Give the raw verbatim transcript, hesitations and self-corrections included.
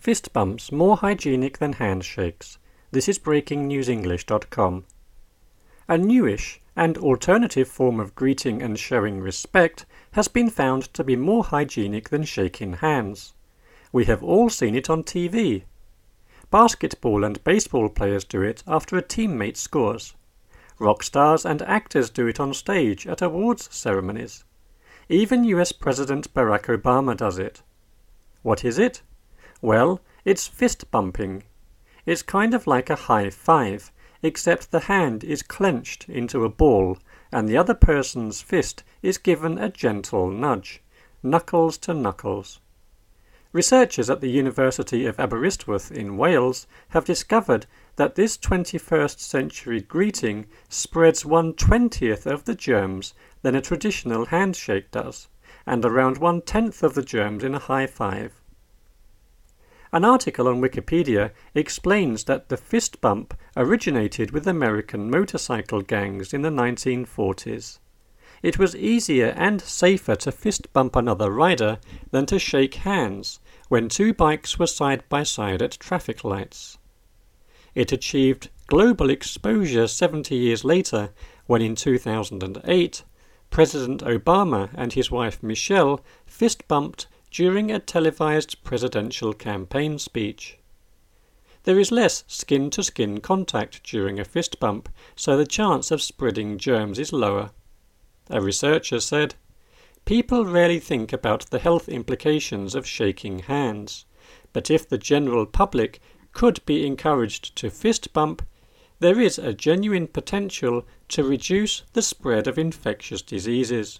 Fist bumps more hygienic than handshakes. This is breaking news english dot com. A newish and alternative form of greeting and showing respect has been found to be more hygienic than shaking hands. We have all seen it on T V. Basketball and baseball players do it after a teammate scores. Rock stars and actors do it on stage at awards ceremonies. Even U S President Barack Obama does it. What is it? Well, it's fist bumping. It's kind of like a high five, except the hand is clenched into a ball and the other person's fist is given a gentle nudge, knuckles to knuckles. Researchers at the University of Aberystwyth in Wales have discovered that this twenty-first century greeting spreads one twentieth of the germs than a traditional handshake does, and around one tenth of the germs in a high five. An article on Wikipedia explains that the fist bump originated with American motorcycle gangs in the nineteen forties. It was easier and safer to fist bump another rider than to shake hands when two bikes were side by side at traffic lights. It achieved global exposure seventy years later when in two thousand eight, President Obama and his wife Michelle fist bumped during a televised presidential campaign speech. There is less skin-to-skin contact during a fist bump, so the chance of spreading germs is lower. A researcher said, "People rarely think about the health implications of shaking hands, but if the general public could be encouraged to fist bump, there is a genuine potential to reduce the spread of infectious diseases."